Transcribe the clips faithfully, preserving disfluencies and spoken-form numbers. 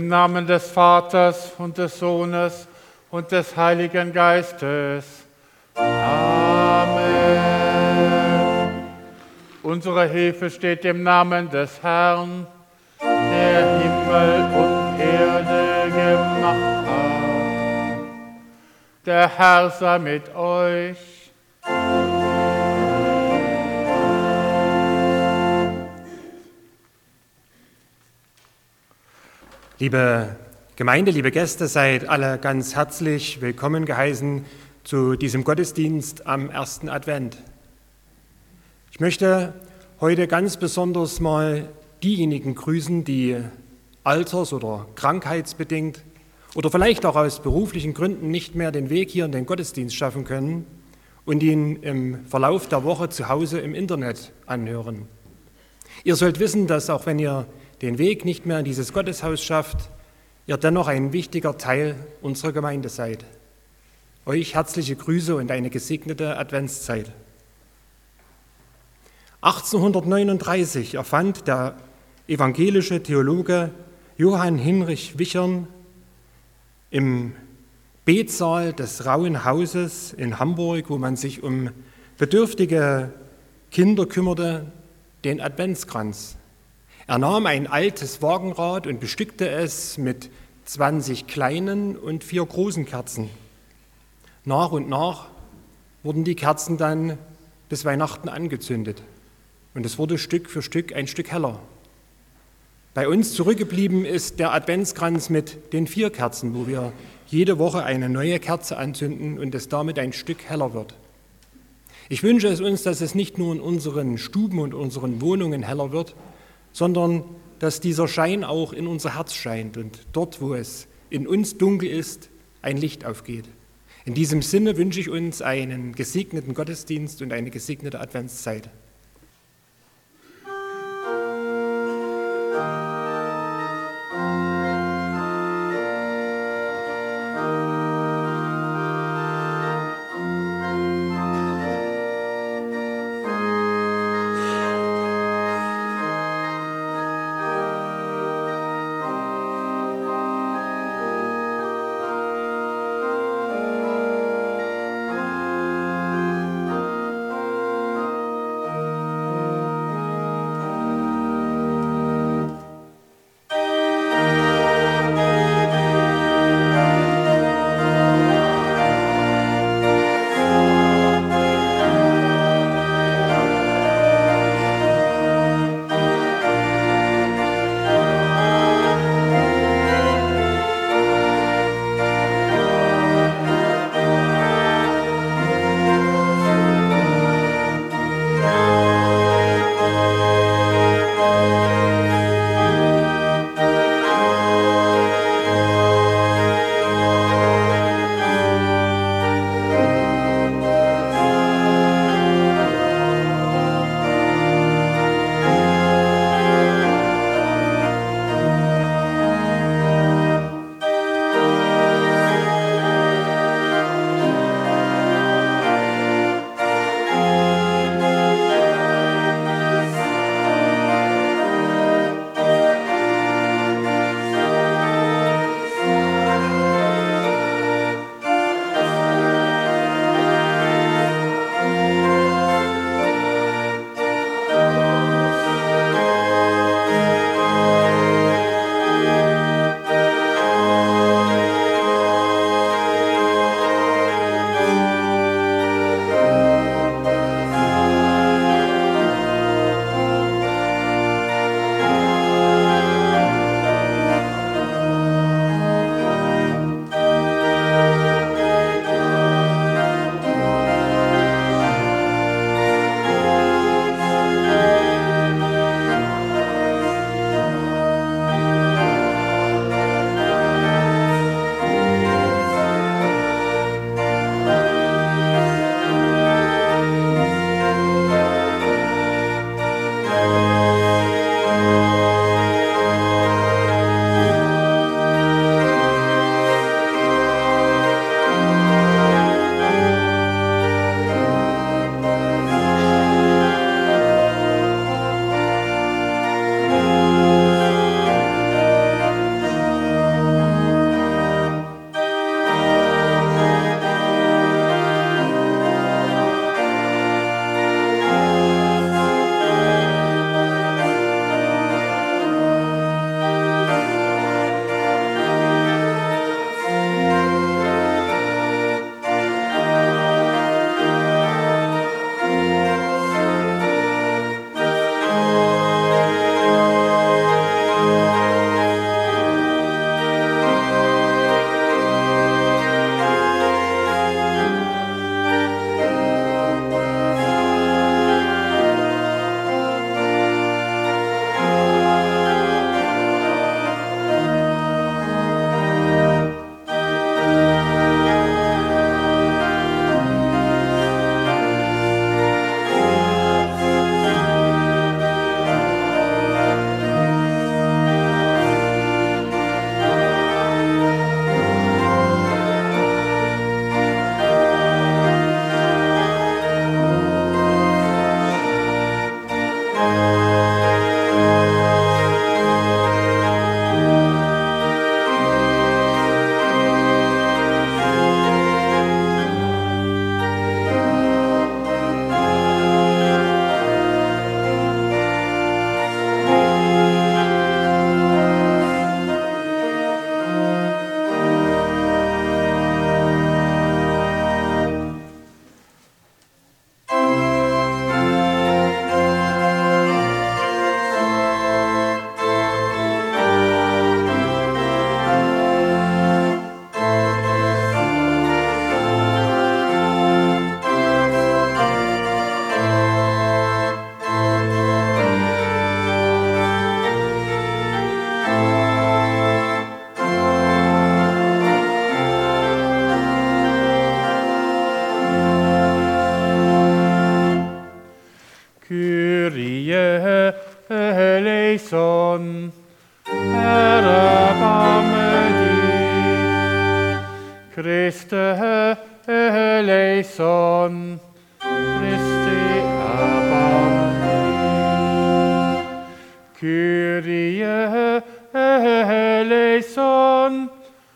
Im Namen des Vaters und des Sohnes und des Heiligen Geistes. Amen. Unsere Hilfe steht im Namen des Herrn, der Himmel und Erde gemacht hat. Der Herr sei mit euch. Liebe Gemeinde, liebe Gäste, seid alle ganz herzlich willkommen geheißen zu diesem Gottesdienst am ersten Advent. Ich möchte heute ganz besonders mal diejenigen grüßen, die alters- oder krankheitsbedingt oder vielleicht auch aus beruflichen Gründen nicht mehr den Weg hier in den Gottesdienst schaffen können und ihn im Verlauf der Woche zu Hause im Internet anhören. Ihr sollt wissen, dass auch wenn ihr den Weg nicht mehr in dieses Gotteshaus schafft, ihr dennoch ein wichtiger Teil unserer Gemeinde seid. Euch herzliche Grüße und eine gesegnete Adventszeit. achtzehnhundertneununddreißig erfand der evangelische Theologe Johann Hinrich Wichern im Betsaal des Rauen Hauses in Hamburg, wo man sich um bedürftige Kinder kümmerte, den Adventskranz. Er nahm ein altes Wagenrad und bestückte es mit zwanzig kleinen und vier großen Kerzen. Nach und nach wurden die Kerzen dann bis Weihnachten angezündet und es wurde Stück für Stück ein Stück heller. Bei uns zurückgeblieben ist der Adventskranz mit den vier Kerzen, wo wir jede Woche eine neue Kerze anzünden und es damit ein Stück heller wird. Ich wünsche es uns, dass es nicht nur in unseren Stuben und unseren Wohnungen heller wird, sondern dass dieser Schein auch in unser Herz scheint und dort, wo es in uns dunkel ist, ein Licht aufgeht. In diesem Sinne wünsche ich uns einen gesegneten Gottesdienst und eine gesegnete Adventszeit.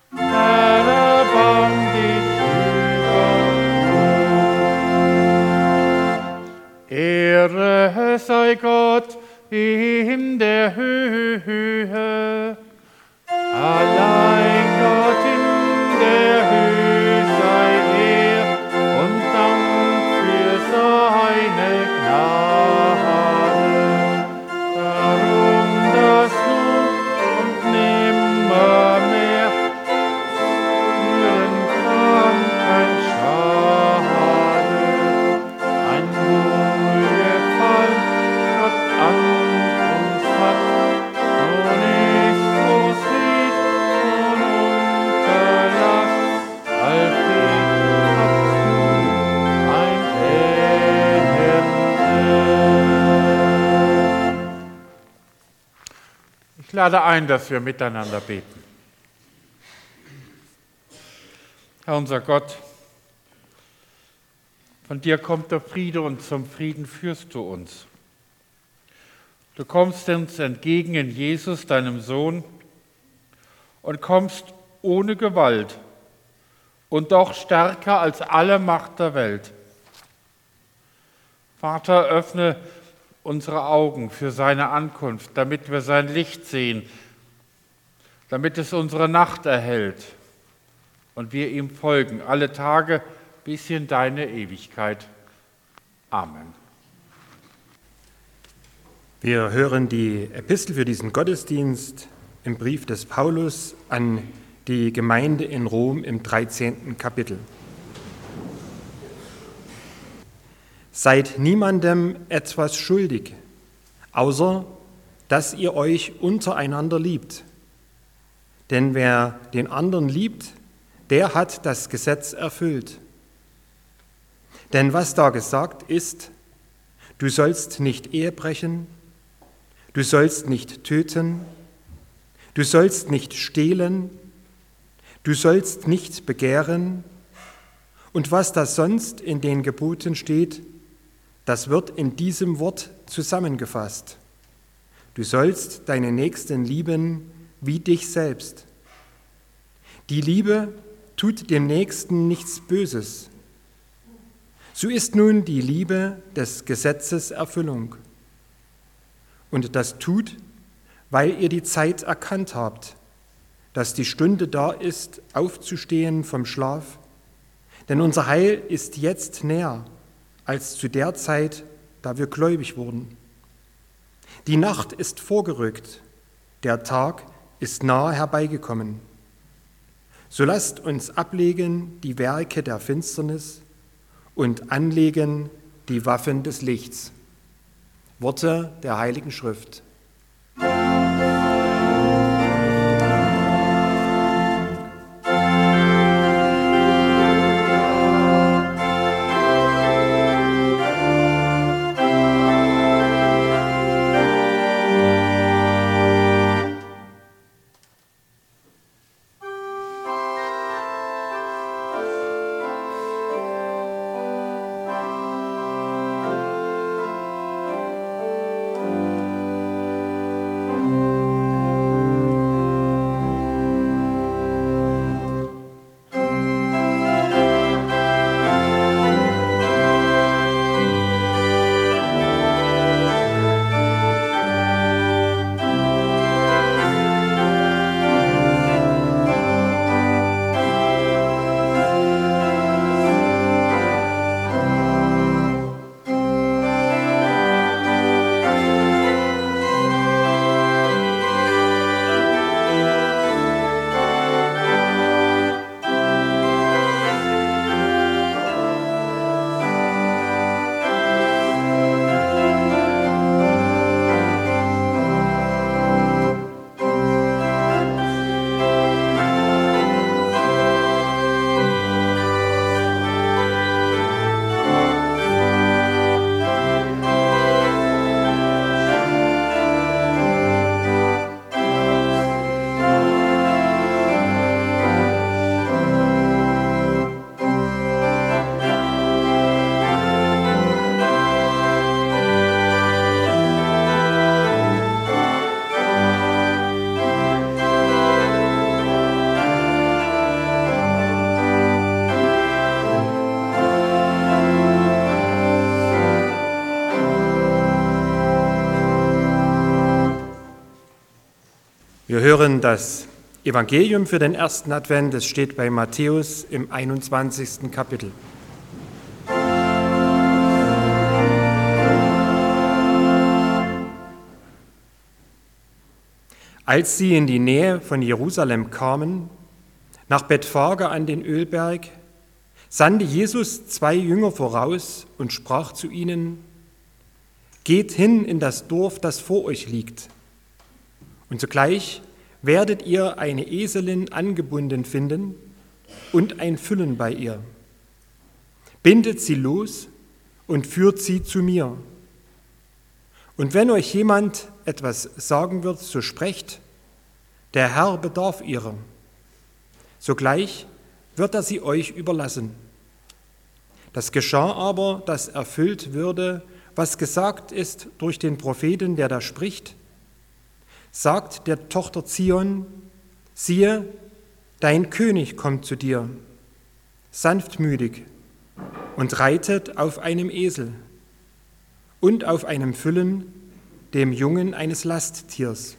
Herr, erbarm dich über uns. Ehre sei Gott in der Höhe, allein Gott in der Höhe sei er und Dank für seine Gnade. Darum das nun und nimmermehr führen Kranken Schade. Ein Wohlgefallen Gott an uns hat, nun ist groß Fried und Unterlass, all Fried hat nun ein Ende. Ich lade ein, dass wir miteinander beten. Herr unser Gott, von dir kommt der Friede und zum Frieden führst du uns. Du kommst uns entgegen in Jesus, deinem Sohn, und kommst ohne Gewalt und doch stärker als alle Macht der Welt. Vater, öffne unsere Augen für seine Ankunft, damit wir sein Licht sehen, damit es unsere Nacht erhellt und wir ihm folgen, alle Tage bis in deine Ewigkeit. Amen. Wir hören die Epistel für diesen Gottesdienst im Brief des Paulus an die Gemeinde in Rom im dreizehnten Kapitel. Seid niemandem etwas schuldig, außer dass ihr euch untereinander liebt. Denn wer den anderen liebt, der hat das Gesetz erfüllt. Denn was da gesagt ist, du sollst nicht Ehe brechen, du sollst nicht töten, du sollst nicht stehlen, du sollst nicht begehren, und was da sonst in den Geboten steht, das wird in diesem Wort zusammengefasst. Du sollst deinen Nächsten lieben wie dich selbst. Die Liebe tut dem Nächsten nichts Böses. So ist nun die Liebe des Gesetzes Erfüllung. Und das tut, weil ihr die Zeit erkannt habt, dass die Stunde da ist, aufzustehen vom Schlaf. Denn unser Heil ist jetzt näher als zu der Zeit, da wir gläubig wurden. Die Nacht ist vorgerückt, der Tag ist nahe herbeigekommen. So lasst uns ablegen die Werke der Finsternis und anlegen die Waffen des Lichts. Worte der Heiligen Schrift. Wir hören das Evangelium für den ersten Advent. Es steht bei Matthäus im einundzwanzigsten Kapitel. Als sie in die Nähe von Jerusalem kamen, nach Bethphage an den Ölberg, sandte Jesus zwei Jünger voraus und sprach zu ihnen: Geht hin in das Dorf, das vor euch liegt, und sogleich werdet ihr eine Eselin angebunden finden und ein Füllen bei ihr. Bindet sie los und führt sie zu mir. Und wenn euch jemand etwas sagen wird, so sprecht: Der Herr bedarf ihrer. Sogleich wird er sie euch überlassen. Das geschah aber, dass erfüllt würde, was gesagt ist durch den Propheten, der da spricht: Sagt der Tochter Zion, siehe, dein König kommt zu dir, sanftmütig und reitet auf einem Esel und auf einem Füllen, dem Jungen eines Lasttiers.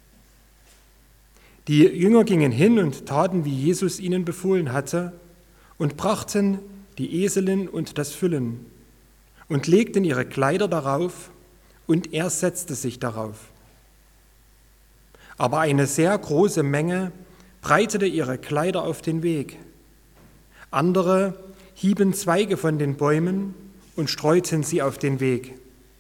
Die Jünger gingen hin und taten, wie Jesus ihnen befohlen hatte, und brachten die Eselin und das Füllen und legten ihre Kleider darauf, und er setzte sich darauf. Aber eine sehr große Menge breitete ihre Kleider auf den Weg. Andere hieben Zweige von den Bäumen und streuten sie auf den Weg.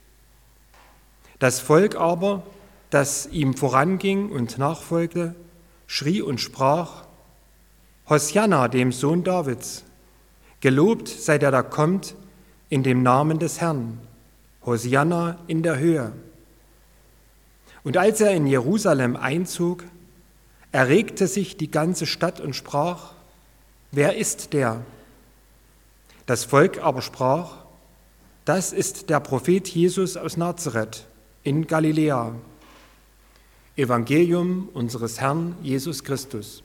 Das Volk aber, das ihm voranging und nachfolgte, schrie und sprach: Hosianna, dem Sohn Davids, gelobt sei der, der kommt in dem Namen des Herrn, Hosianna in der Höhe. Und als er in Jerusalem einzog, erregte sich die ganze Stadt und sprach: Wer ist der? Das Volk aber sprach: Das ist der Prophet Jesus aus Nazareth in Galiläa. Evangelium unseres Herrn Jesus Christus.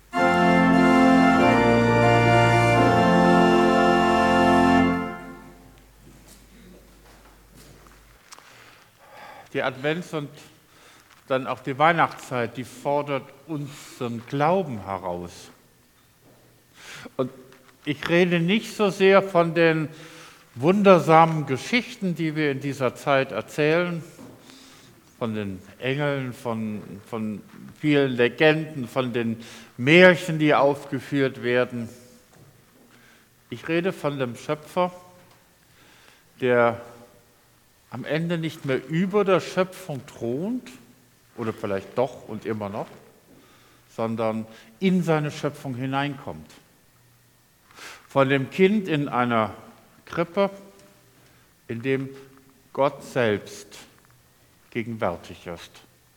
Die Advents- und dann auch die Weihnachtszeit, die fordert unseren Glauben heraus. Und ich rede nicht so sehr von den wundersamen Geschichten, die wir in dieser Zeit erzählen, von den Engeln, von, von vielen Legenden, von den Märchen, die aufgeführt werden. Ich rede von dem Schöpfer, der am Ende nicht mehr über der Schöpfung thront, oder vielleicht doch und immer noch, sondern in seine Schöpfung hineinkommt. Von dem Kind in einer Krippe, in dem Gott selbst gegenwärtig ist.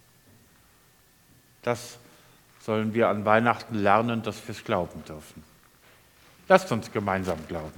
Das sollen wir an Weihnachten lernen, dass wir es glauben dürfen. Lasst uns gemeinsam glauben.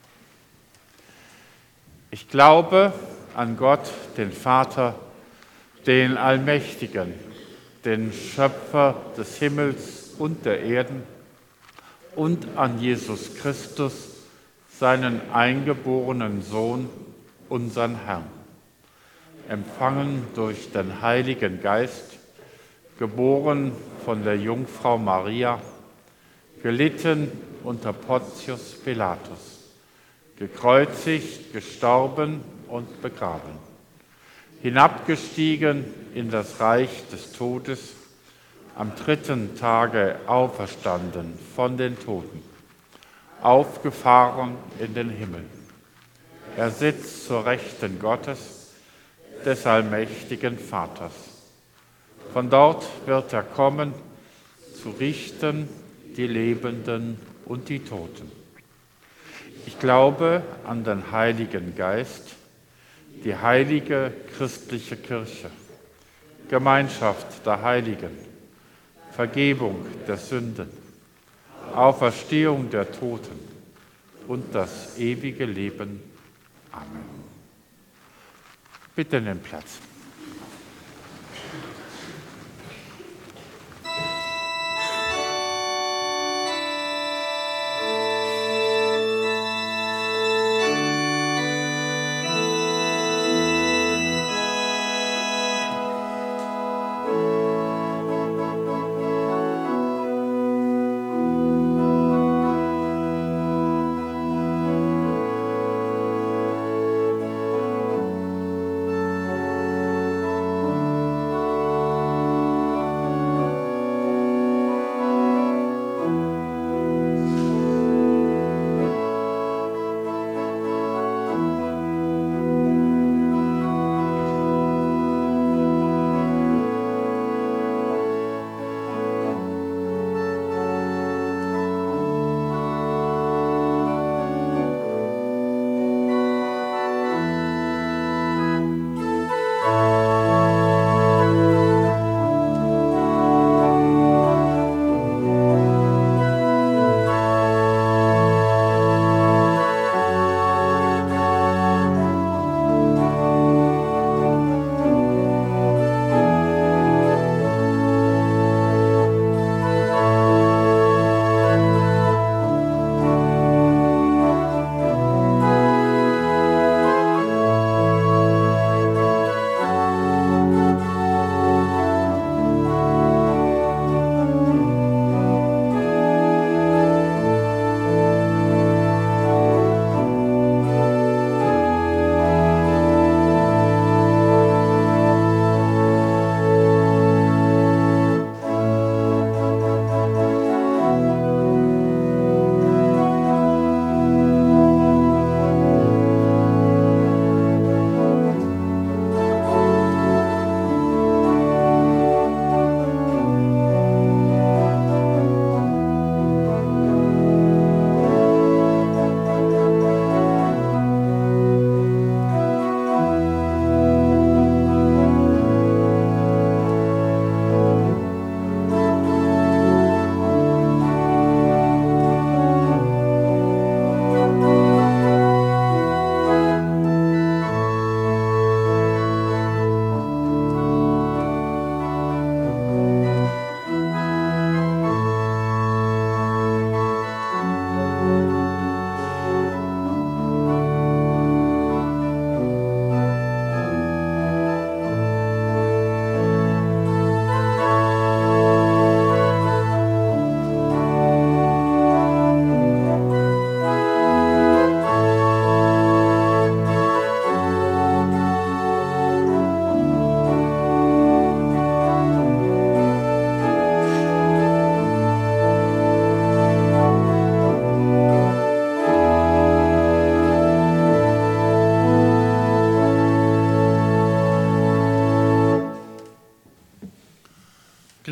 Ich glaube an Gott, den Vater, den Allmächtigen, den Schöpfer des Himmels und der Erden, und an Jesus Christus, seinen eingeborenen Sohn, unseren Herrn, empfangen durch den Heiligen Geist, geboren von der Jungfrau Maria, gelitten unter Pontius Pilatus, gekreuzigt, gestorben und begraben, hinabgestiegen in das Reich des Todes, am dritten Tage auferstanden von den Toten, aufgefahren in den Himmel. Er sitzt zur Rechten Gottes, des allmächtigen Vaters. Von dort wird er kommen, zu richten die Lebenden und die Toten. Ich glaube an den Heiligen Geist, die heilige christliche Kirche, Gemeinschaft der Heiligen, Vergebung der Sünden, Auferstehung der Toten und das ewige Leben. Amen. Bitte nehmt Platz.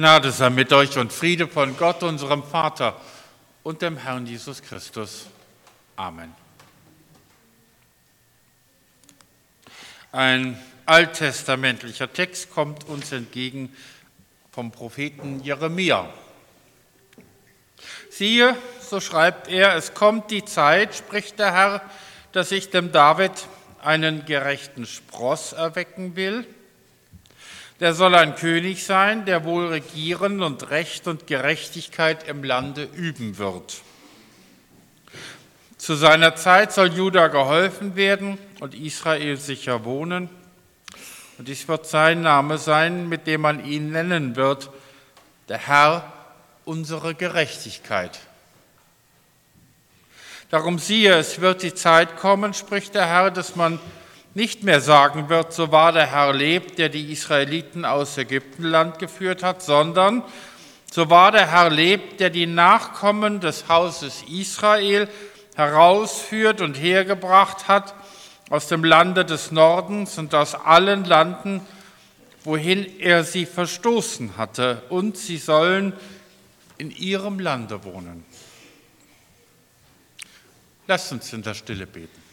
Gnade sei mit euch und Friede von Gott, unserem Vater und dem Herrn Jesus Christus. Amen. Ein alttestamentlicher Text kommt uns entgegen vom Propheten Jeremia. Siehe, so schreibt er, es kommt die Zeit, spricht der Herr, dass ich dem David einen gerechten Spross erwecken will. Der soll ein König sein, der wohl regieren und Recht und Gerechtigkeit im Lande üben wird. Zu seiner Zeit soll Juda geholfen werden und Israel sicher wohnen. Und dies wird sein Name sein, mit dem man ihn nennen wird, der Herr, unsere Gerechtigkeit. Darum siehe, es wird die Zeit kommen, spricht der Herr, dass man nicht mehr sagen wird, so wahr der Herr lebt, der die Israeliten aus Ägyptenland geführt hat, sondern so wahr der Herr lebt, der die Nachkommen des Hauses Israel herausführt und hergebracht hat aus dem Lande des Nordens und aus allen Landen, wohin er sie verstoßen hatte, und sie sollen in ihrem Lande wohnen. Lasst uns in der Stille beten.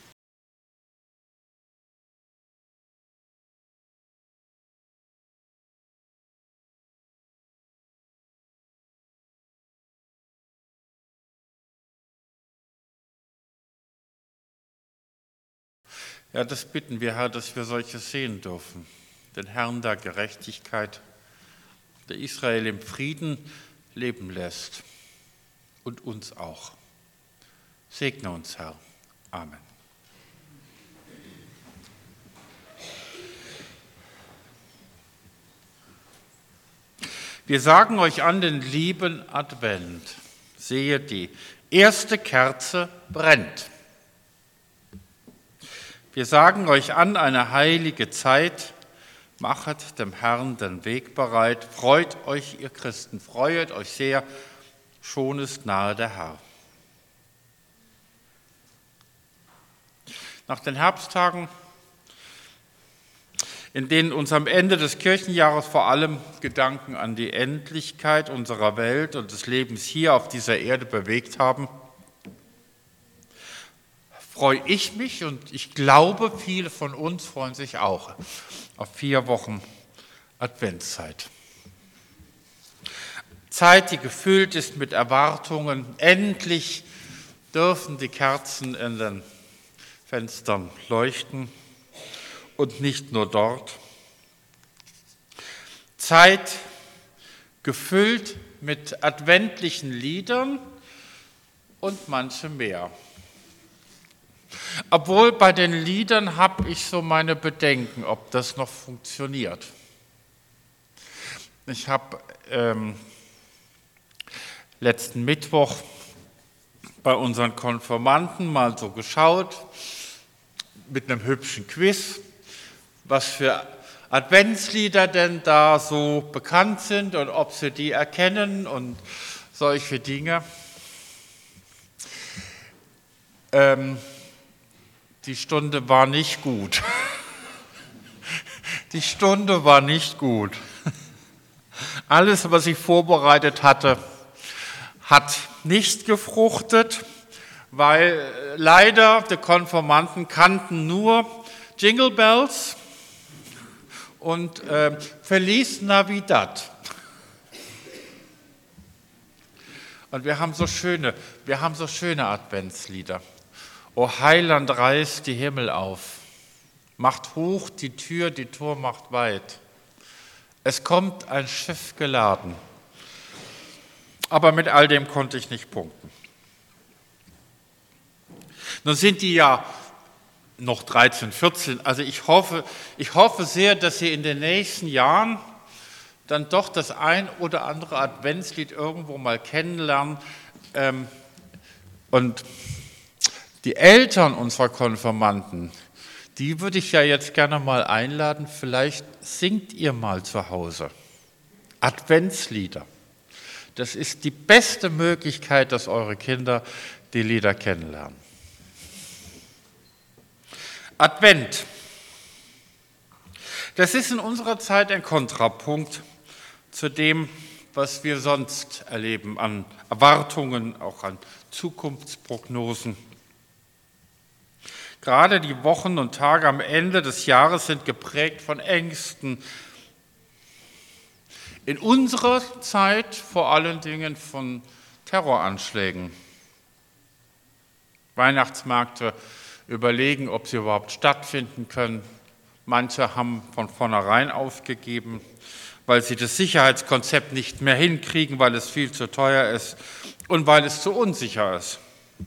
Ja, das bitten wir, Herr, dass wir solches sehen dürfen. Den Herrn der Gerechtigkeit, der Israel im Frieden leben lässt und uns auch. Segne uns, Herr. Amen. Wir sagen euch an den lieben Advent. Sehe, die erste Kerze brennt. Wir sagen euch an eine heilige Zeit, machet dem Herrn den Weg bereit, freut euch, ihr Christen, freuet euch sehr, schon ist nahe der Herr. Nach den Herbsttagen, in denen uns am Ende des Kirchenjahres vor allem Gedanken an die Endlichkeit unserer Welt und des Lebens hier auf dieser Erde bewegt haben, freue ich mich und ich glaube, viele von uns freuen sich auch auf vier Wochen Adventszeit. Zeit, die gefüllt ist mit Erwartungen. Endlich dürfen die Kerzen in den Fenstern leuchten und nicht nur dort. Zeit gefüllt mit adventlichen Liedern und manchem mehr. Obwohl bei den Liedern habe ich so meine Bedenken, ob das noch funktioniert. Ich habe ähm, letzten Mittwoch bei unseren Konfirmanden mal so geschaut, mit einem hübschen Quiz, was für Adventslieder denn da so bekannt sind und ob sie die erkennen und solche Dinge. Ähm, Die Stunde war nicht gut. Die Stunde war nicht gut. Alles, was ich vorbereitet hatte, hat nicht gefruchtet, weil leider die Konfirmanden kannten nur Jingle Bells und äh, Feliz Navidad. Und wir haben so schöne, wir haben so schöne Adventslieder. O Heiland, reißt die Himmel auf, macht hoch die Tür, die Tor macht weit. Es kommt ein Schiff geladen. Aber mit all dem konnte ich nicht punkten. Nun sind die ja noch dreizehn, vierzehn, also ich hoffe, ich hoffe sehr, dass Sie in den nächsten Jahren dann doch das ein oder andere Adventslied irgendwo mal kennenlernen. Und die Eltern unserer Konfirmanden, die würde ich ja jetzt gerne mal einladen, vielleicht singt ihr mal zu Hause Adventslieder. Das ist die beste Möglichkeit, dass eure Kinder die Lieder kennenlernen. Advent. Das ist in unserer Zeit ein Kontrapunkt zu dem, was wir sonst erleben an Erwartungen, auch an Zukunftsprognosen. Gerade die Wochen und Tage am Ende des Jahres sind geprägt von Ängsten. In unserer Zeit vor allen Dingen von Terroranschlägen. Weihnachtsmärkte überlegen, ob sie überhaupt stattfinden können. Manche haben von vornherein aufgegeben, weil sie das Sicherheitskonzept nicht mehr hinkriegen, weil es viel zu teuer ist und weil es zu unsicher ist.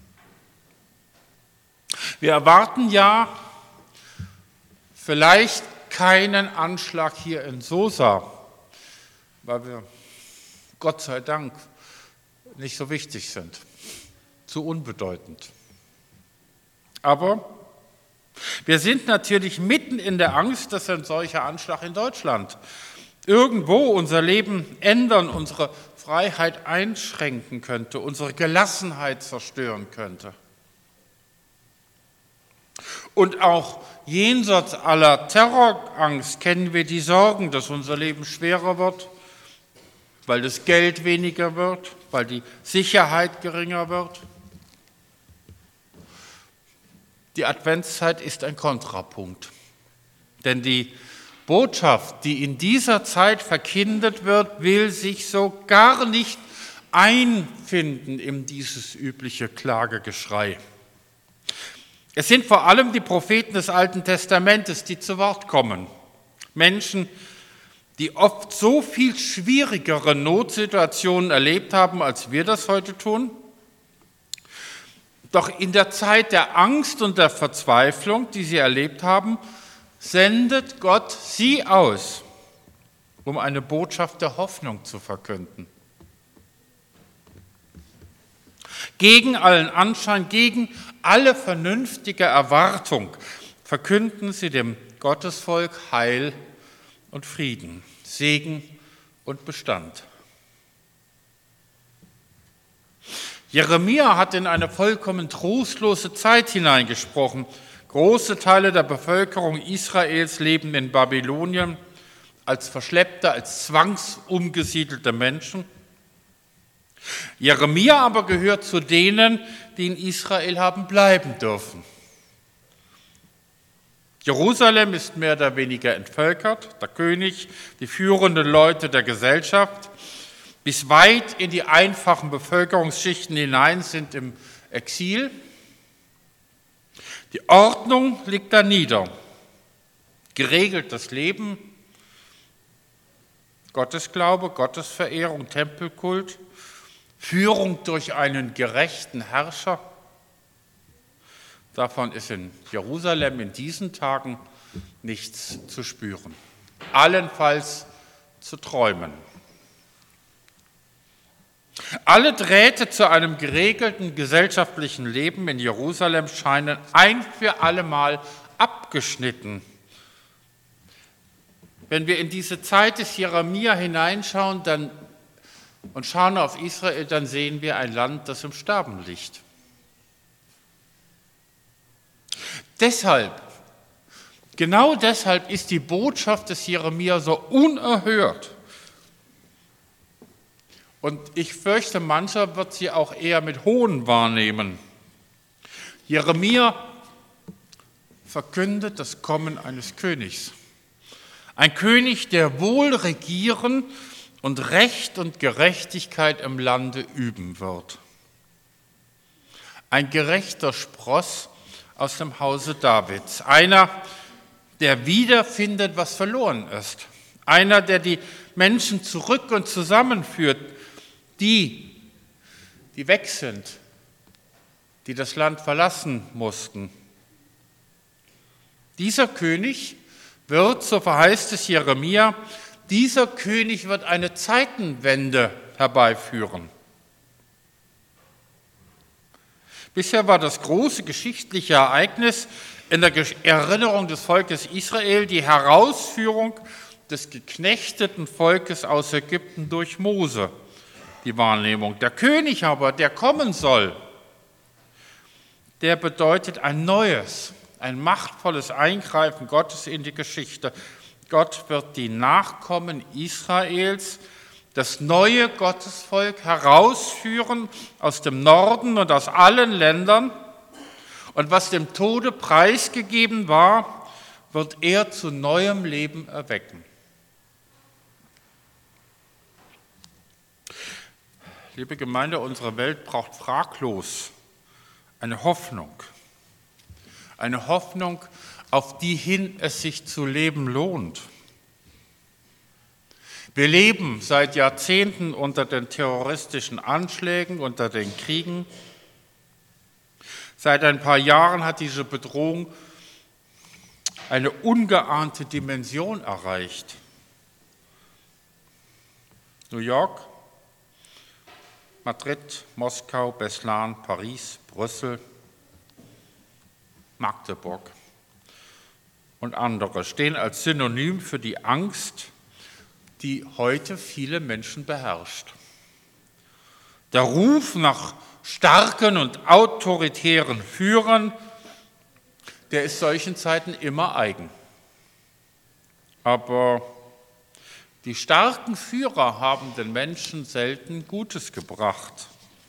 Wir erwarten ja vielleicht keinen Anschlag hier in Sosa, weil wir, Gott sei Dank, nicht so wichtig sind, zu unbedeutend. Aber wir sind natürlich mitten in der Angst, dass ein solcher Anschlag in Deutschland irgendwo unser Leben ändern, unsere Freiheit einschränken könnte, unsere Gelassenheit zerstören könnte. Und auch jenseits aller Terrorangst kennen wir die Sorgen, dass unser Leben schwerer wird, weil das Geld weniger wird, weil die Sicherheit geringer wird. Die Adventszeit ist ein Kontrapunkt, denn die Botschaft, die in dieser Zeit verkündet wird, will sich so gar nicht einfinden in dieses übliche Klagegeschrei. Es sind vor allem die Propheten des Alten Testamentes, die zu Wort kommen. Menschen, die oft so viel schwierigere Notsituationen erlebt haben, als wir das heute tun. Doch in der Zeit der Angst und der Verzweiflung, die sie erlebt haben, sendet Gott sie aus, um eine Botschaft der Hoffnung zu verkünden. Gegen allen Anschein, gegen alle vernünftige Erwartung verkünden sie dem Gottesvolk Heil und Frieden, Segen und Bestand. Jeremia hat in eine vollkommen trostlose Zeit hineingesprochen. Große Teile der Bevölkerung Israels leben in Babylonien als verschleppte, als zwangsumgesiedelte Menschen. Jeremia aber gehört zu denen, die in Israel haben bleiben dürfen. Jerusalem ist mehr oder weniger entvölkert, der König, die führenden Leute der Gesellschaft, bis weit in die einfachen Bevölkerungsschichten hinein sind im Exil. Die Ordnung liegt da nieder, geregeltes Leben, Gottesglaube, Gottesverehrung, Tempelkult, Führung durch einen gerechten Herrscher. Davon ist in Jerusalem in diesen Tagen nichts zu spüren, allenfalls zu träumen. Alle Drähte zu einem geregelten gesellschaftlichen Leben in Jerusalem scheinen ein für allemal abgeschnitten. Wenn wir in diese Zeit des Jeremia hineinschauen dann, und schauen auf Israel, dann sehen wir ein Land, das im Sterben liegt. Deshalb, genau deshalb ist die Botschaft des Jeremia so unerhört. Und ich fürchte, mancher wird sie auch eher mit Hohn wahrnehmen. Jeremia verkündet das Kommen eines Königs. Ein König, der wohl regieren und Recht und Gerechtigkeit im Lande üben wird. Ein gerechter Spross aus dem Hause Davids. Einer, der wiederfindet, was verloren ist. Einer, der die Menschen zurück und zusammenführt, die, die weg sind, die das Land verlassen mussten. Dieser König wird, so verheißt es Jeremia, dieser König wird eine Zeitenwende herbeiführen. Bisher war das große geschichtliche Ereignis in der Erinnerung des Volkes Israel die Herausführung des geknechteten Volkes aus Ägypten durch Mose, die Wahrnehmung. Der König aber, der kommen soll, der bedeutet ein neues, ein machtvolles Eingreifen Gottes in die Geschichte. Gott wird die Nachkommen Israels das neue Gottesvolk herausführen aus dem Norden und aus allen Ländern. Und was dem Tode preisgegeben war, wird er zu neuem Leben erwecken. Liebe Gemeinde, unsere Welt braucht fraglos eine Hoffnung. Eine Hoffnung, auf die hin es sich zu leben lohnt. Wir leben seit Jahrzehnten unter den terroristischen Anschlägen, unter den Kriegen. Seit ein paar Jahren hat diese Bedrohung eine ungeahnte Dimension erreicht. New York, Madrid, Moskau, Beslan, Paris, Brüssel, Magdeburg und andere stehen als Synonym für die Angst, die heute viele Menschen beherrscht. Der Ruf nach starken und autoritären Führern, der ist solchen Zeiten immer eigen. Aber die starken Führer haben den Menschen selten Gutes gebracht.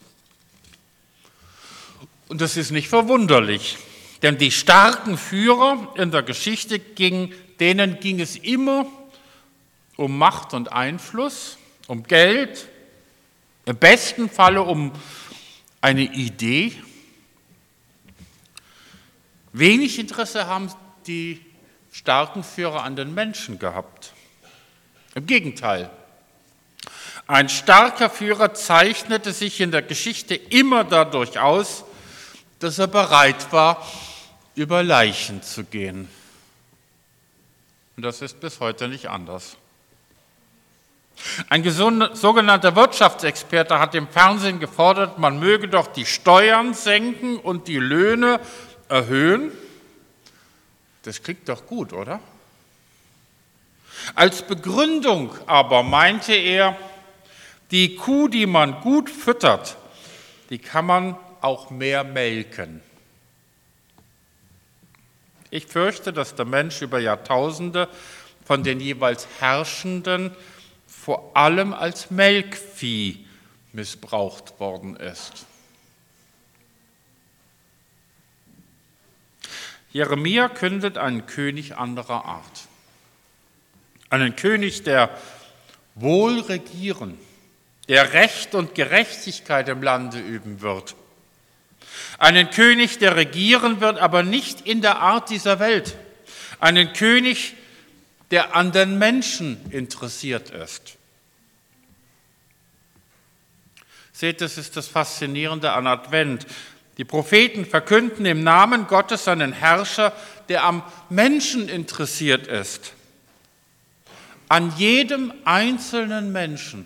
Und das ist nicht verwunderlich, denn die starken Führer in der Geschichte, ging, denen ging es immer um Macht und Einfluss, um Geld, im besten Falle um eine Idee. Wenig Interesse haben die starken Führer an den Menschen gehabt. Im Gegenteil, ein starker Führer zeichnete sich in der Geschichte immer dadurch aus, dass er bereit war, über Leichen zu gehen. Und das ist bis heute nicht anders. Ein gesunder, sogenannter Wirtschaftsexperte hat im Fernsehen gefordert, man möge doch die Steuern senken und die Löhne erhöhen. Das klingt doch gut, oder? Als Begründung aber meinte er, die Kuh, die man gut füttert, die kann man auch mehr melken. Ich fürchte, dass der Mensch über Jahrtausende von den jeweils Herrschenden vor allem als Melkvieh missbraucht worden ist. Jeremia kündet einen König anderer Art. Einen König, der wohl regieren, der Recht und Gerechtigkeit im Lande üben wird. Einen König, der regieren wird, aber nicht in der Art dieser Welt. Einen König, der an den Menschen interessiert ist. Seht, das ist das Faszinierende an Advent. Die Propheten verkünden im Namen Gottes einen Herrscher, der am Menschen interessiert ist. An jedem einzelnen Menschen.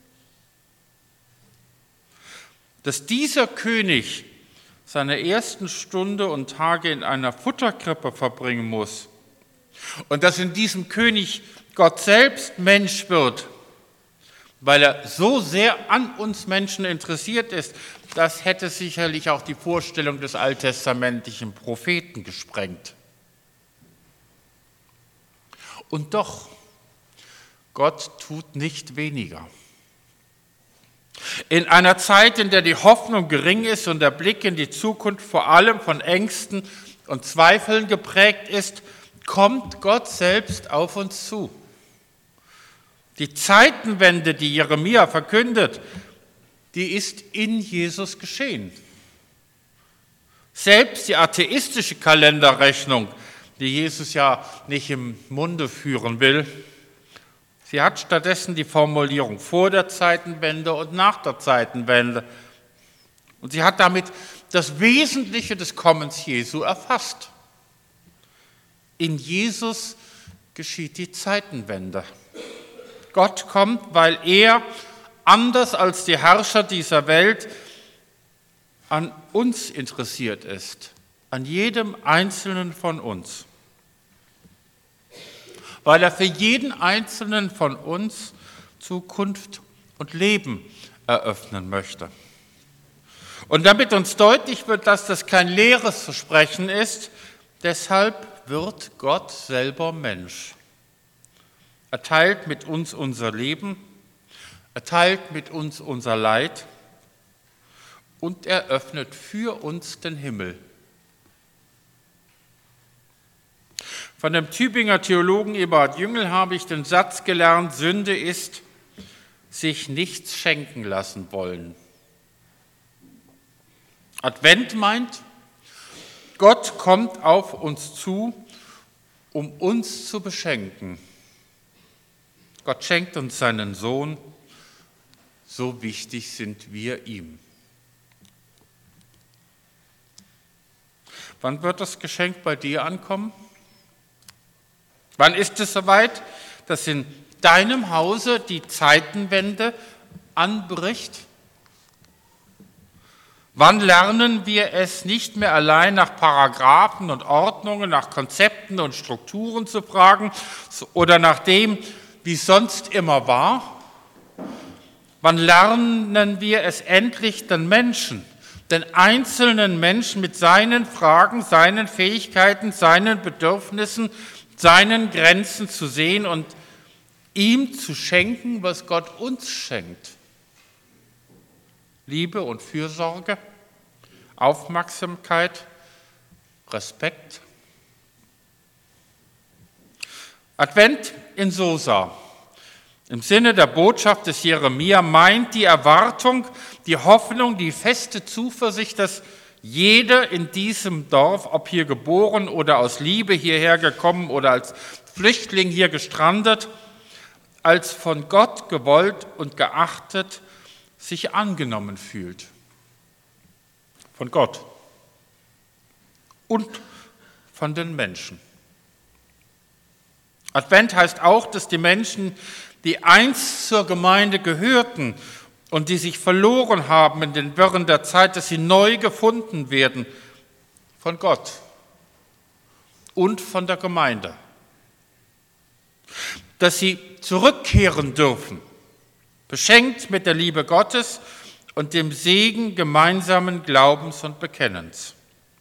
Dass dieser König seine ersten Stunde und Tage in einer Futterkrippe verbringen muss und dass in diesem König Gott selbst Mensch wird, weil er so sehr an uns Menschen interessiert ist, das hätte sicherlich auch die Vorstellung des alttestamentlichen Propheten gesprengt. Und doch, Gott tut nicht weniger. In einer Zeit, in der die Hoffnung gering ist und der Blick in die Zukunft vor allem von Ängsten und Zweifeln geprägt ist, kommt Gott selbst auf uns zu. Die Zeitenwende, die Jeremia verkündet, die ist in Jesus geschehen. Selbst die atheistische Kalenderrechnung, die Jesus ja nicht im Munde führen will, sie hat stattdessen die Formulierung vor der Zeitenwende und nach der Zeitenwende. Und sie hat damit das Wesentliche des Kommens Jesu erfasst. In Jesus geschieht die Zeitenwende. Gott kommt, weil er, anders als die Herrscher dieser Welt, an uns interessiert ist, an jedem Einzelnen von uns. Weil er für jeden Einzelnen von uns Zukunft und Leben eröffnen möchte. Und damit uns deutlich wird, dass das kein leeres Versprechen ist, deshalb wird Gott selber Mensch. Er teilt mit uns unser Leben, Er teilt mit uns unser Leid und er öffnet für uns den Himmel. Von dem Tübinger Theologen Eberhard Jüngel habe ich den Satz gelernt: Sünde ist, sich nichts schenken lassen wollen. Advent meint, Gott kommt auf uns zu, um uns zu beschenken. Gott schenkt uns seinen Sohn, so wichtig sind wir ihm. Wann wird das Geschenk bei dir ankommen? Wann ist es soweit, dass in deinem Hause die Zeitenwende anbricht? Wann lernen wir es nicht mehr allein nach Paragraphen und Ordnungen, nach Konzepten und Strukturen zu fragen oder nach dem, wie es sonst immer war? Wann lernen wir es endlich den Menschen, den einzelnen Menschen mit seinen Fragen, seinen Fähigkeiten, seinen Bedürfnissen, seinen Grenzen zu sehen und ihm zu schenken, was Gott uns schenkt? Liebe und Fürsorge, Aufmerksamkeit, Respekt. Advent in Sosa, im Sinne der Botschaft des Jeremia, meint die Erwartung, die Hoffnung, die feste Zuversicht, dass jeder in diesem Dorf, ob hier geboren oder aus Liebe hierher gekommen oder als Flüchtling hier gestrandet, als von Gott gewollt und geachtet, sich angenommen fühlt. Von Gott und von den Menschen. Advent heißt auch, dass die Menschen, die einst zur Gemeinde gehörten und die sich verloren haben in den Wirren der Zeit, dass sie neu gefunden werden von Gott und von der Gemeinde. Dass sie zurückkehren dürfen, beschenkt mit der Liebe Gottes und dem Segen gemeinsamen Glaubens und Bekennens.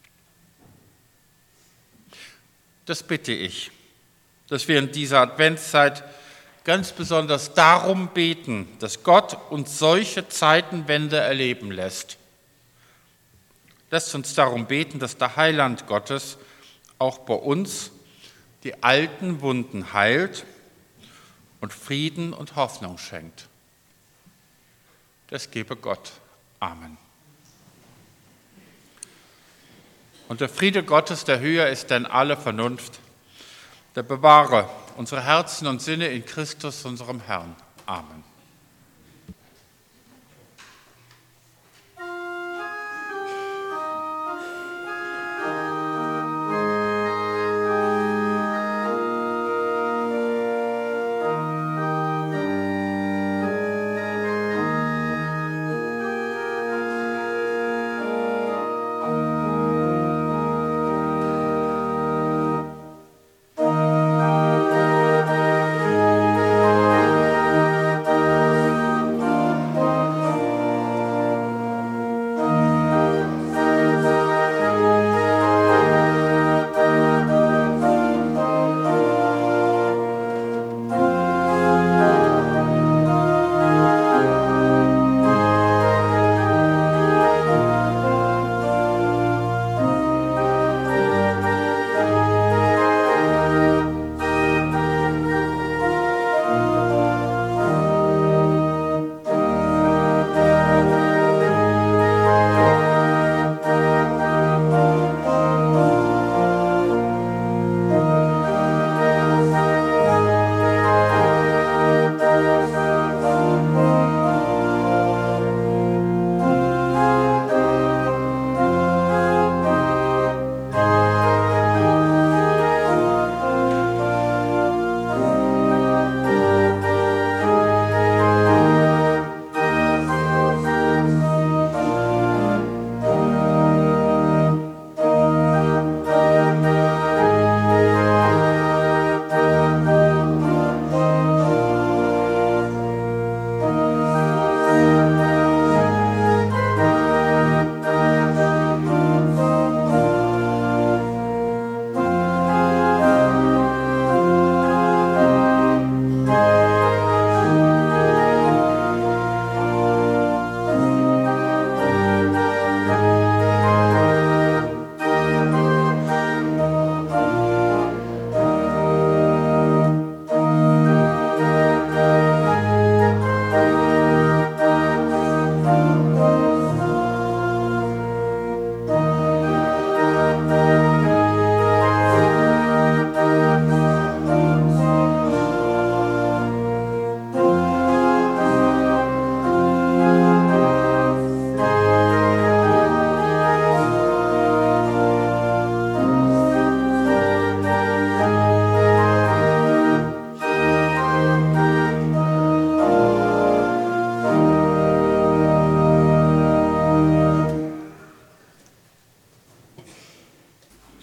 Das bitte ich, dass wir in dieser Adventszeit ganz besonders darum beten, dass Gott uns solche Zeitenwende erleben lässt. Lasst uns darum beten, dass der Heiland Gottes auch bei uns die alten Wunden heilt und Frieden und Hoffnung schenkt. Das gebe Gott. Amen. Und der Friede Gottes, der höher ist denn alle Vernunft, der bewahre unsere Herzen und Sinne in Christus, unserem Herrn. Amen.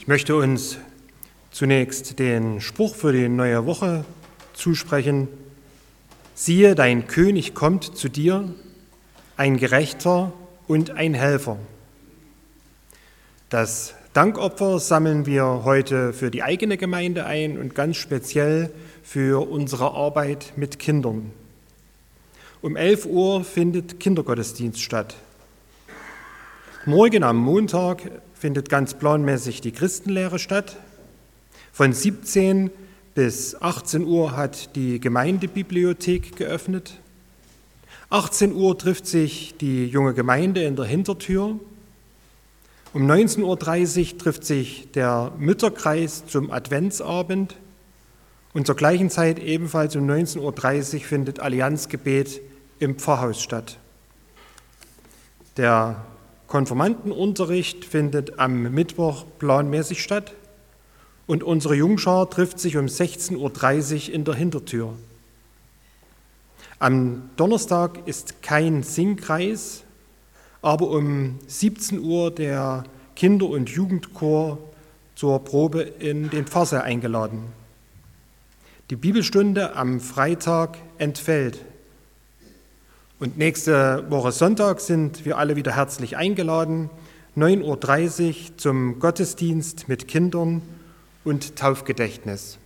möchte uns zunächst den Spruch für die neue Woche zusprechen. Siehe, dein König kommt zu dir, ein Gerechter und ein Helfer. Das Dankopfer sammeln wir heute für die eigene Gemeinde ein und ganz speziell für unsere Arbeit mit Kindern. Um elf Uhr findet Kindergottesdienst statt. Morgen am Montag findet ganz planmäßig die Christenlehre statt. Von siebzehn bis achtzehn Uhr hat die Gemeindebibliothek geöffnet. achtzehn Uhr trifft sich die junge Gemeinde in der Hintertür. Um neunzehn Uhr dreißig trifft sich der Mütterkreis zum Adventsabend. Und zur gleichen Zeit, ebenfalls um neunzehn Uhr dreißig, findet Allianzgebet im Pfarrhaus statt. Der Konfirmandenunterricht findet am Mittwoch planmäßig statt und unsere Jungschar trifft sich um sechzehn Uhr dreißig in der Hintertür. Am Donnerstag ist kein Singkreis, aber um siebzehn Uhr der Kinder- und Jugendchor zur Probe in den Pfarrsaal eingeladen. Die Bibelstunde am Freitag entfällt. Und nächste Woche Sonntag sind wir alle wieder herzlich eingeladen, neun Uhr dreißig zum Gottesdienst mit Kindern und Taufgedächtnis.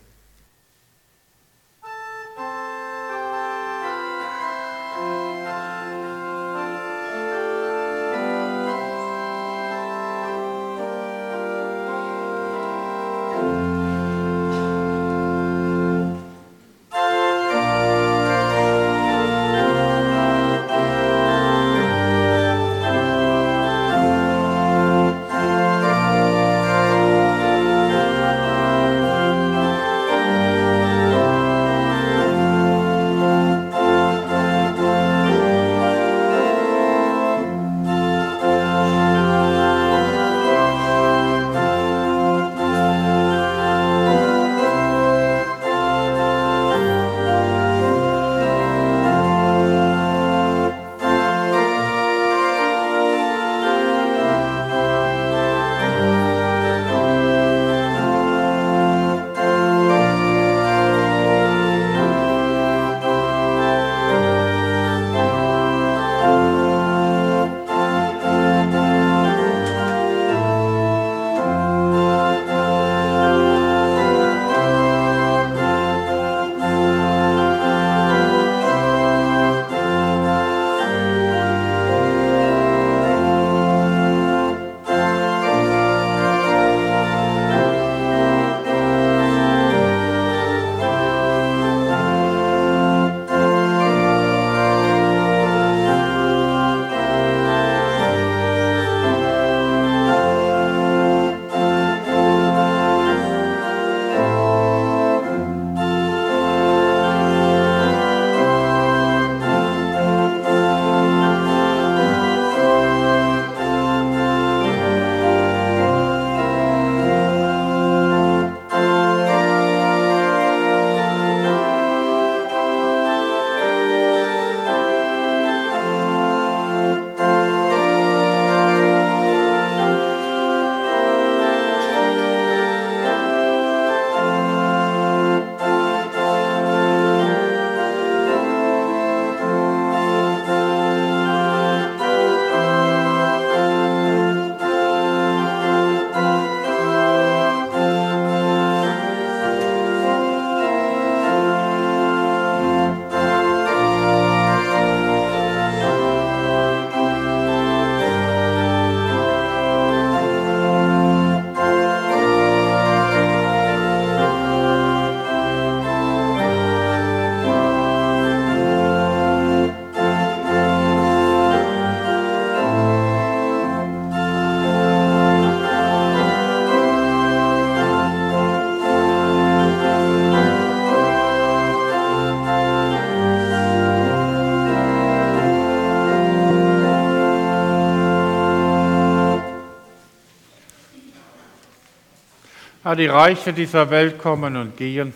Ja, die Reiche dieser Welt kommen und gehen,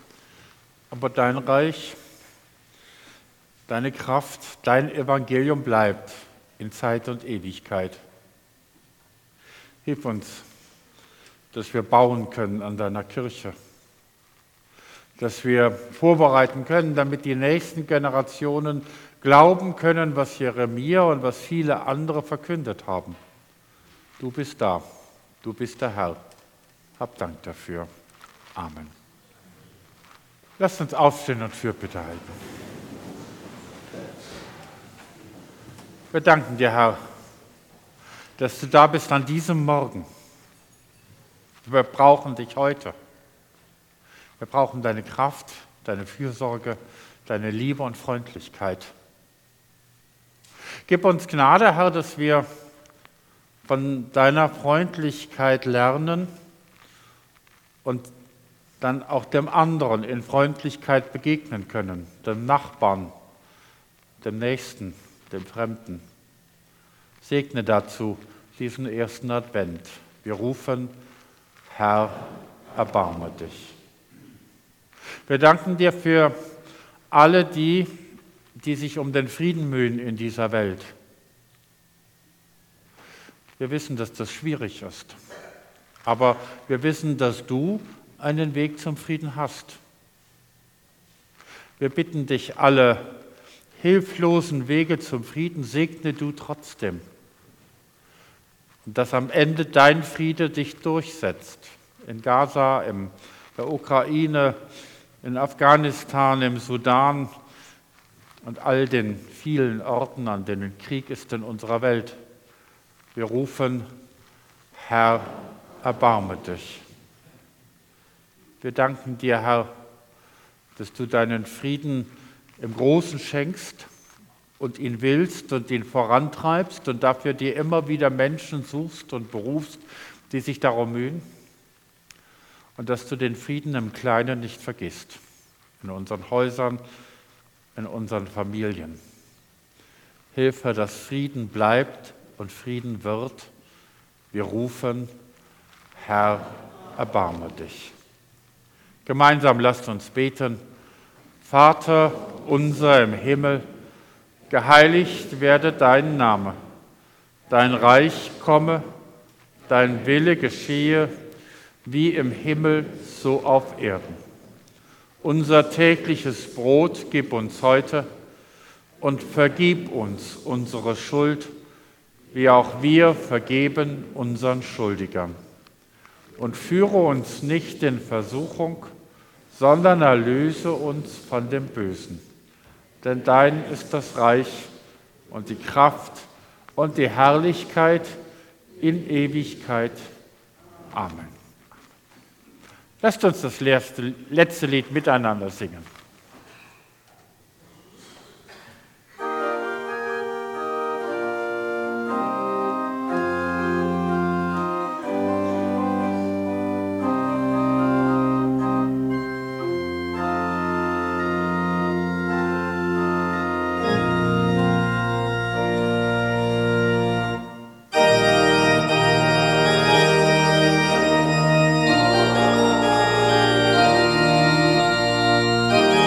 aber dein Reich, deine Kraft, dein Evangelium bleibt in Zeit und Ewigkeit. Hilf uns, dass wir bauen können an deiner Kirche, dass wir vorbereiten können, damit die nächsten Generationen glauben können, was Jeremia und was viele andere verkündet haben. Du bist da, du bist der Herr. Hab Dank dafür. Amen. Lasst uns aufstehen und Fürbitte halten. Wir danken dir, Herr, dass du da bist an diesem Morgen. Wir brauchen dich heute. Wir brauchen deine Kraft, deine Fürsorge, deine Liebe und Freundlichkeit. Gib uns Gnade, Herr, dass wir von deiner Freundlichkeit lernen und dann auch dem anderen in Freundlichkeit begegnen können, dem Nachbarn, dem Nächsten, dem Fremden. Segne dazu diesen ersten Advent. Wir rufen, Herr, erbarme dich. Wir danken dir für alle die, die sich um den Frieden mühen in dieser Welt. Wir wissen, dass das schwierig ist, aber wir wissen, dass du einen Weg zum Frieden hast. Wir bitten dich, alle hilflosen Wege zum Frieden segne du trotzdem. Und dass am Ende dein Friede dich durchsetzt. In Gaza, in der Ukraine, in Afghanistan, im Sudan und all den vielen Orten, an denen Krieg ist in unserer Welt. Wir rufen, Herr, erbarme dich. Wir danken dir, Herr, dass du deinen Frieden im Großen schenkst und ihn willst und ihn vorantreibst und dafür dir immer wieder Menschen suchst und berufst, die sich darum mühen. Und dass du den Frieden im Kleinen nicht vergisst, in unseren Häusern, in unseren Familien. Hilfe, dass Frieden bleibt und Frieden wird. Wir rufen, Herr, erbarme dich. Gemeinsam lasst uns beten. Vater unser im Himmel, geheiligt werde dein Name. Dein Reich komme, dein Wille geschehe, wie im Himmel, so auf Erden. Unser tägliches Brot gib uns heute und vergib uns unsere Schuld, wie auch wir vergeben unseren Schuldigern. Und führe uns nicht in Versuchung, sondern erlöse uns von dem Bösen. Denn dein ist das Reich und die Kraft und die Herrlichkeit in Ewigkeit. Amen. Lasst uns das letzte Lied miteinander singen. Thank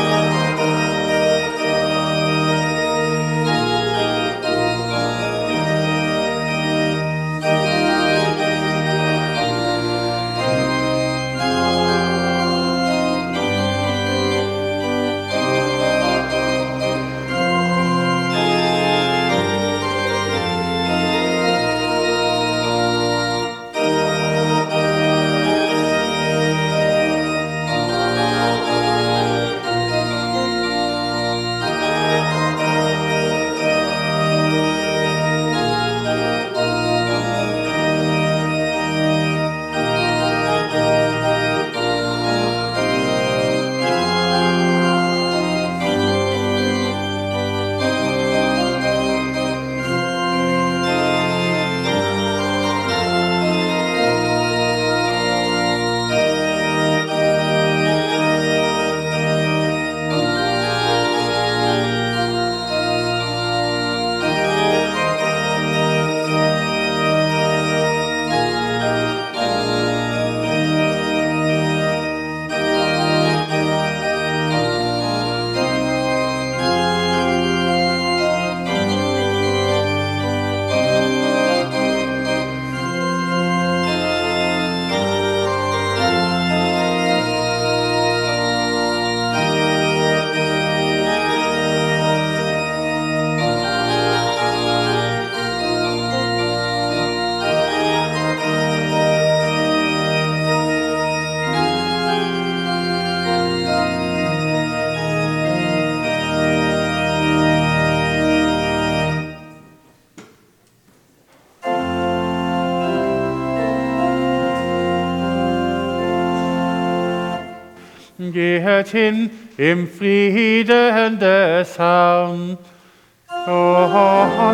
Gehet hin im Frieden des Herrn. Oh,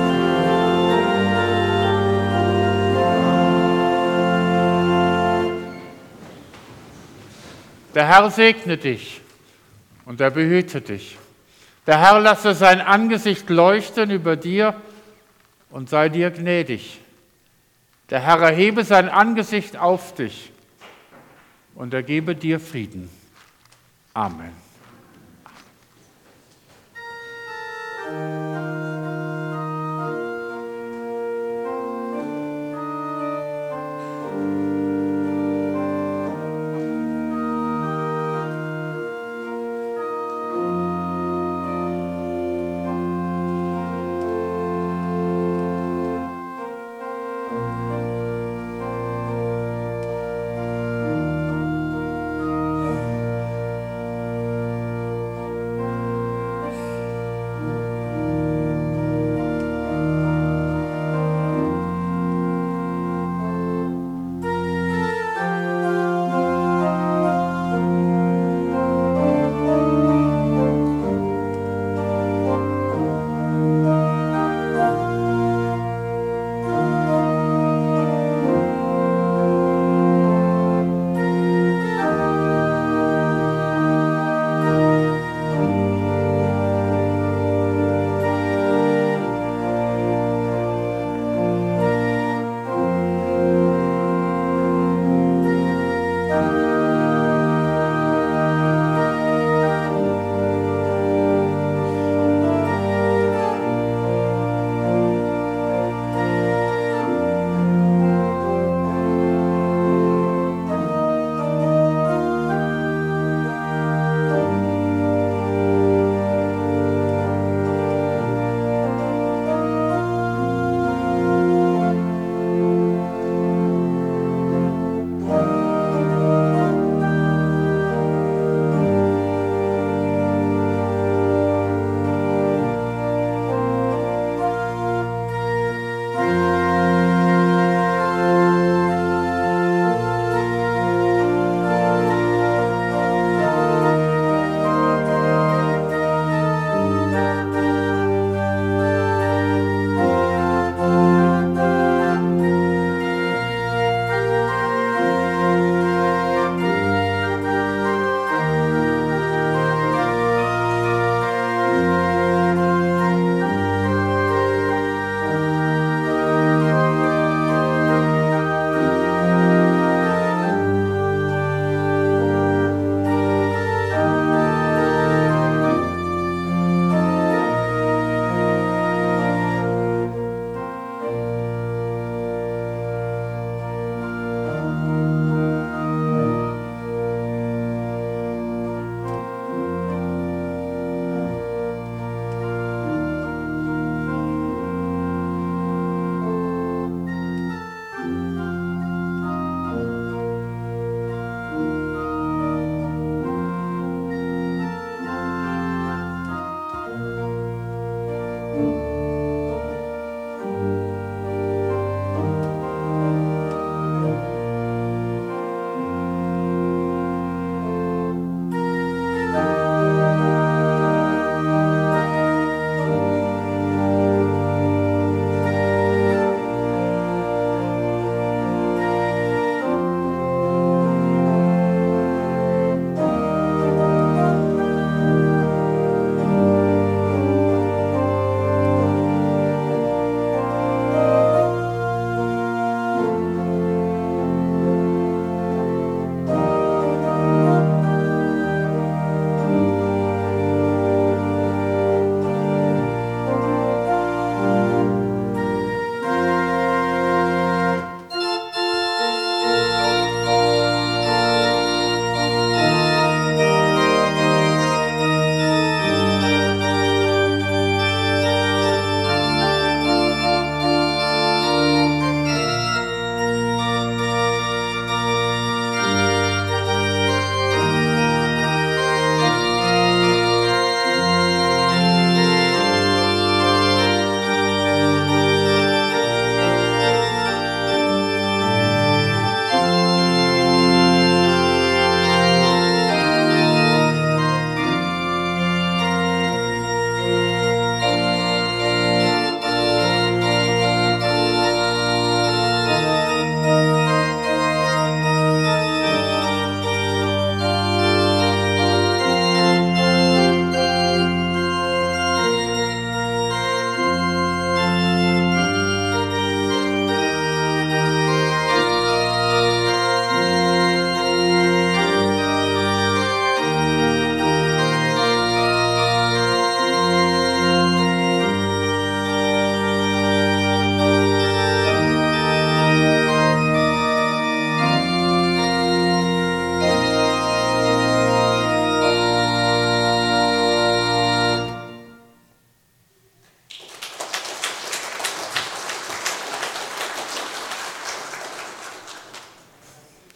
der Herr segne dich und er behüte dich. Der Herr lasse sein Angesicht leuchten über dir und sei dir gnädig. Der Herr erhebe sein Angesicht auf dich und er gebe dir Frieden. Amen.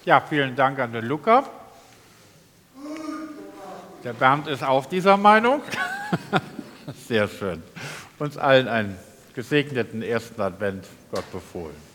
Ja, vielen Dank an den Luca. Der Bernd ist auch dieser Meinung. Sehr schön. Uns allen einen gesegneten ersten Advent, Gott befohlen.